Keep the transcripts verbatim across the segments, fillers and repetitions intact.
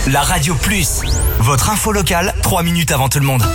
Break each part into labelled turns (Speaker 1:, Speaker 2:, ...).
Speaker 1: La Radio Plus, votre info locale, trois minutes avant tout le monde.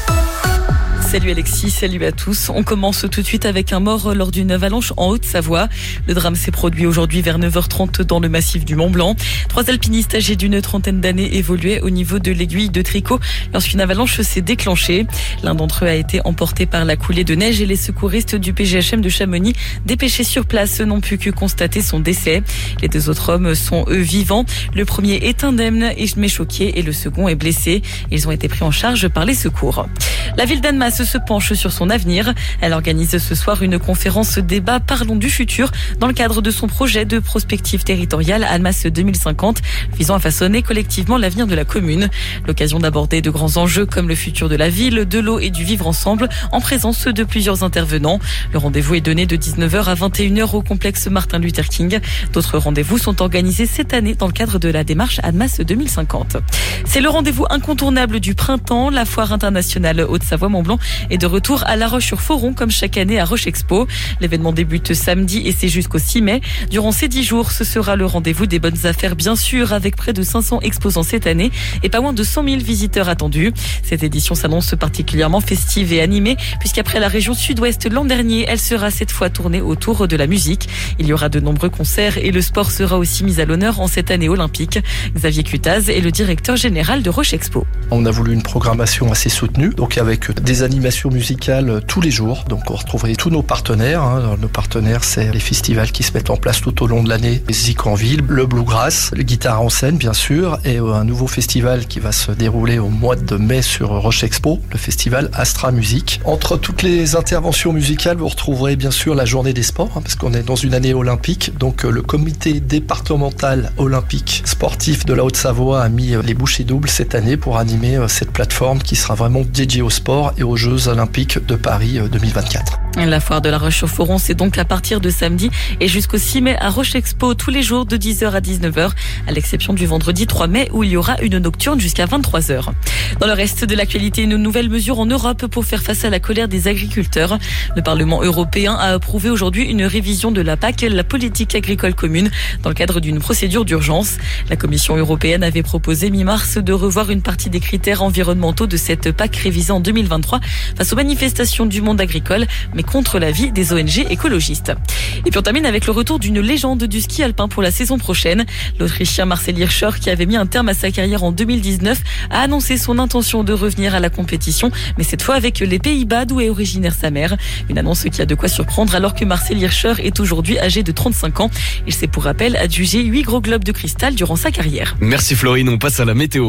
Speaker 2: Salut Alexis, salut à tous. On commence tout de suite avec un mort lors d'une avalanche en Haute-Savoie. Le drame s'est produit aujourd'hui vers neuf heures trente dans le massif du Mont-Blanc. Trois alpinistes âgés d'une trentaine d'années évoluaient au niveau de l'aiguille de tricot lorsqu'une avalanche s'est déclenchée. L'un d'entre eux a été emporté par la coulée de neige et les secouristes du P G H M de Chamonix, dépêchés sur place, n'ont pu que constater son décès. Les deux autres hommes sont eux vivants. Le premier est indemne mais choqué et le second est blessé. Ils ont été pris en charge par les secours. La ville d'Annemasse se penche sur son avenir. Elle organise ce soir une conférence débat Parlons du futur dans le cadre de son projet de prospective territoriale Annemasse deux mille cinquante visant à façonner collectivement l'avenir de la commune. L'occasion d'aborder de grands enjeux comme le futur de la ville, de l'eau et du vivre ensemble en présence de plusieurs intervenants. Le rendez-vous est donné de dix-neuf heures à vingt et une heures au complexe Martin Luther King. D'autres rendez-vous sont organisés cette année dans le cadre de la démarche Annemasse deux mille cinquante. C'est le rendez-vous incontournable du printemps. La foire internationale Haute-Savoie-Mont-Blanc est de retour à La Roche-sur-Foron comme chaque année à Roche Expo. L'événement débute samedi et c'est jusqu'au six mai. Durant ces dix jours, ce sera le rendez-vous des bonnes affaires bien sûr, avec près de cinq cents exposants cette année et pas moins de cent mille visiteurs attendus. Cette édition s'annonce particulièrement festive et animée puisqu'après la région sud-ouest l'an dernier, elle sera cette fois tournée autour de la musique. Il y aura de nombreux concerts et le sport sera aussi mis à l'honneur en cette année olympique. Xavier Cutaz est le directeur général de Roche Expo.
Speaker 3: On a voulu une programmation assez soutenue, donc avec des animations musicales tous les jours. Donc on retrouverait tous nos partenaires. Hein. Nos partenaires, c'est les festivals qui se mettent en place tout au long de l'année. Zik en ville, le Bluegrass, le Guitare en scène bien sûr, et un nouveau festival qui va se dérouler au mois de mai sur Roche Expo, le festival Astra Musique. Entre toutes les interventions musicales, vous retrouverez bien sûr la journée des sports, hein, parce qu'on est dans une année olympique. Donc le comité départemental olympique sportif de la Haute-Savoie a mis les bouchées doubles cette année pour animer cette plateforme qui sera vraiment dédiée au sport et aux Jeux Olympiques de Paris deux mille vingt-quatre.
Speaker 2: La foire de la Roche-sur-Foron, c'est donc à partir de samedi et jusqu'au six mai à Roche Expo tous les jours de dix heures à dix-neuf heures, à l'exception du vendredi trois mai où il y aura une nocturne jusqu'à vingt-trois heures. Dans le reste de l'actualité, une nouvelle mesure en Europe pour faire face à la colère des agriculteurs. Le Parlement européen a approuvé aujourd'hui une révision de la P A C, la politique agricole commune, dans le cadre d'une procédure d'urgence. La Commission européenne avait proposé mi-mars de revoir une partie des critères environnementaux de cette P A C révisée en deux mille vingt-trois face aux manifestations du monde agricole, mais contre l'avis des O N G écologistes. Et puis on termine avec le retour d'une légende du ski alpin pour la saison prochaine. L'Autrichien Marcel Hirscher, qui avait mis un terme à sa carrière en deux mille dix-neuf, a annoncé son intention de revenir à la compétition, mais cette fois avec les Pays-Bas d'où est originaire sa mère. Une annonce qui a de quoi surprendre alors que Marcel Hirscher est aujourd'hui âgé de trente-cinq ans. Il s'est pour rappel adjugé huit gros globes de cristal durant sa carrière.
Speaker 4: Merci Florine, on passe à la météo.